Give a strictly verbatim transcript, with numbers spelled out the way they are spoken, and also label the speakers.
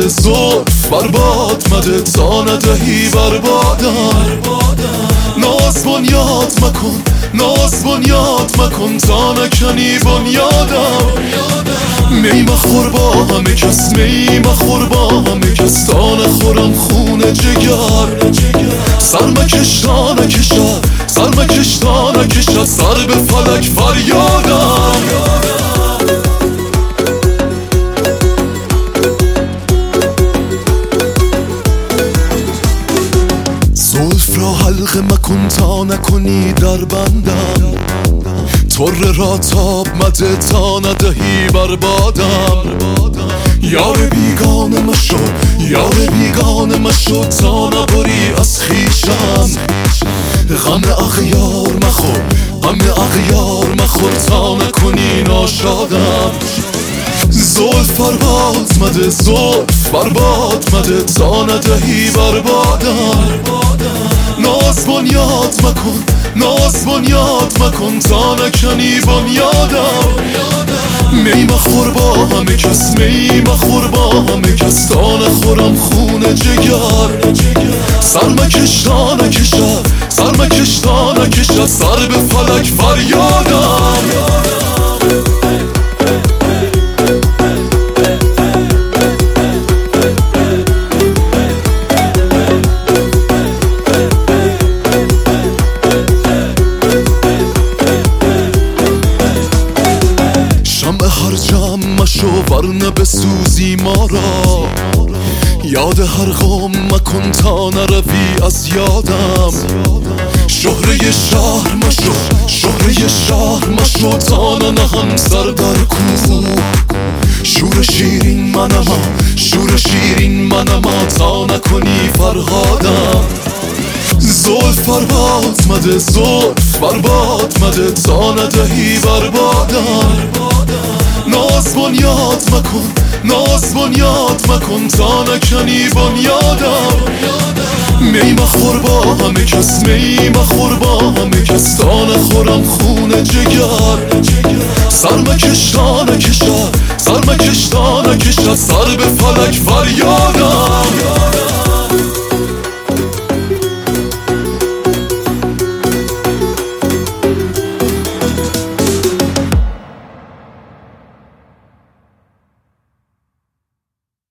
Speaker 1: مده زلف برباد مده تا ندهی بربادم ناز بنیاد مکن ناز بنیاد مکن تا نکنی بنیادم می مخور با همه کس می مخور با همه کس تا نخورم خون جگر سر مکش تا نکشد سر مکش تا نکشد سر به فلک فریادم زلف را حلقه مکن تا نکنی در بندم طره را تاب مده تا ندهی بربادم یار بیگانه مشو یار بیگانه مشو تا نبری از خویشم غم اغیار مخور غم اغیار مخور تا نکنی ناشادم زلف برباد مده زلف برباد مده تا ندهی بربادم ناز بنیاد مکن ناز بنیاد مکن تا نکنی بنیادم می مخور با همه کس می مخور با همه کس تا نخورم خون جگر سر مکش تا نکشد سر مکش تا نکشد سر به فلک فریادم هر جمع مشو ورنه بسوزی ما را یاد هر غم مکن تا نروی از یادم شهره شهر مشو شهره شهر مشو تا ننهم سر در کو شور شیرین منم شور شیرین منم تا نکنی فرهادم زلف برباد مده زلف برباد مده تا ندهی بربادم ناز بنیاد مکن ناز بنیاد مکن تا نکنی بنیادم می مخور با همه کس می مخور با همه کس تا نخورم خون جگر سر مکش تا نکشد سر مکش تا نکشد سر به فلک فریادم